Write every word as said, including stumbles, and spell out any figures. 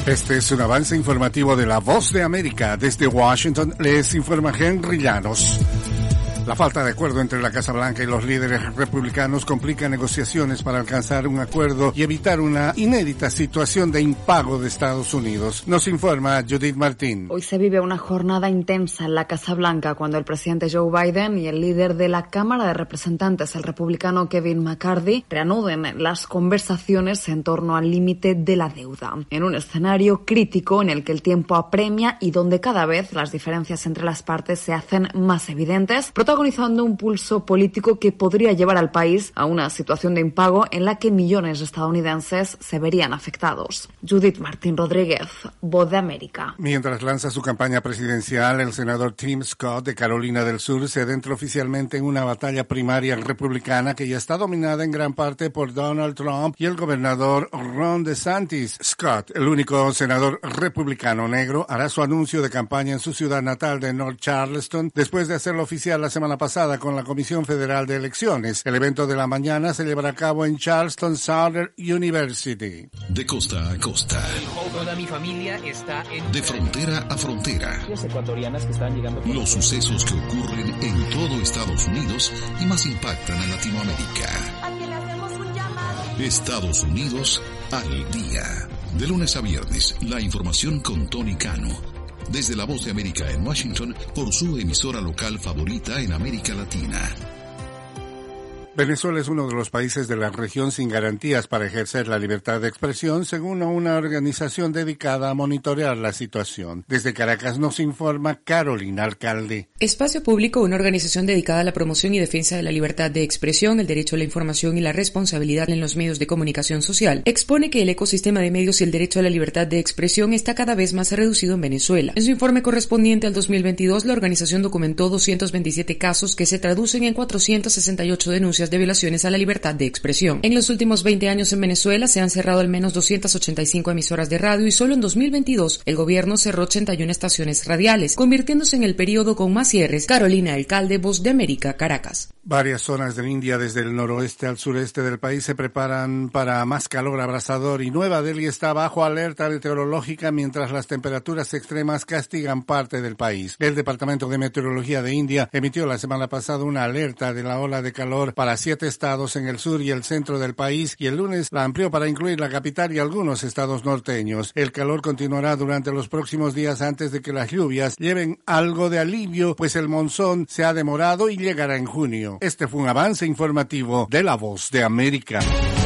Este es un avance informativo de La Voz de América. Desde Washington les informa Henry Llanos. La falta de acuerdo entre la Casa Blanca y los líderes republicanos complica negociaciones para alcanzar un acuerdo y evitar una inédita situación de impago de Estados Unidos. Nos informa Judith Martín. Hoy se vive una jornada intensa en la Casa Blanca cuando el presidente Joe Biden y el líder de la Cámara de Representantes, el republicano Kevin McCarthy, reanuden las conversaciones en torno al límite de la deuda. En un escenario crítico en el que el tiempo apremia y donde cada vez las diferencias entre las partes se hacen más evidentes, protagonizando un pulso político que podría llevar al país a una situación de impago en la que millones de estadounidenses se verían afectados. Judith Martín Rodríguez, Voz de América. Mientras lanza su campaña presidencial, el senador Tim Scott de Carolina del Sur se adentra oficialmente en una batalla primaria republicana que ya está dominada en gran parte por Donald Trump y el gobernador Ron DeSantis. Scott, el único senador republicano negro, hará su anuncio de campaña en su ciudad natal de North Charleston después de hacerlo oficial la semana pasada con la Comisión Federal de Elecciones. El evento de la mañana se llevará a cabo en Charleston Southern University. De costa a costa. Toda mi familia está en... De frontera a frontera. Las ecuatorianas que están llegando... Los sucesos que ocurren en todo Estados Unidos y más impactan a Latinoamérica. Aquí le hacemos un llamado. Estados Unidos al día. De lunes a viernes, la información con Tony Cano. Desde La Voz de América en Washington, por su emisora local favorita en América Latina. Venezuela es uno de los países de la región sin garantías para ejercer la libertad de expresión, según una organización dedicada a monitorear la situación. Desde Caracas nos informa Carolina Alcalde. Espacio Público, una organización dedicada a la promoción y defensa de la libertad de expresión, el derecho a la información y la responsabilidad en los medios de comunicación social, expone que el ecosistema de medios y el derecho a la libertad de expresión está cada vez más reducido en Venezuela. En su informe correspondiente al dos mil veintidós, la organización documentó doscientos veintisiete casos que se traducen en cuatrocientas sesenta y ocho denuncias de violaciones a la libertad de expresión. En los últimos veinte años en Venezuela se han cerrado al menos doscientas ochenta y cinco emisoras de radio y solo en dos mil veintidós el gobierno cerró ochenta y una estaciones radiales, convirtiéndose en el periodo con más cierres. Carolina Alcalde, Voz de América, Caracas. Varias zonas de India, desde el noroeste al sureste del país, se preparan para más calor abrasador y Nueva Delhi está bajo alerta meteorológica mientras las temperaturas extremas castigan parte del país. El Departamento de Meteorología de India emitió la semana pasada una alerta de la ola de calor para siete estados en el sur y el centro del país y el lunes la amplió para incluir la capital y algunos estados norteños. El calor continuará durante los próximos días antes de que las lluvias lleven algo de alivio, pues el monzón se ha demorado y llegará en junio. Este fue un avance informativo de La Voz de América.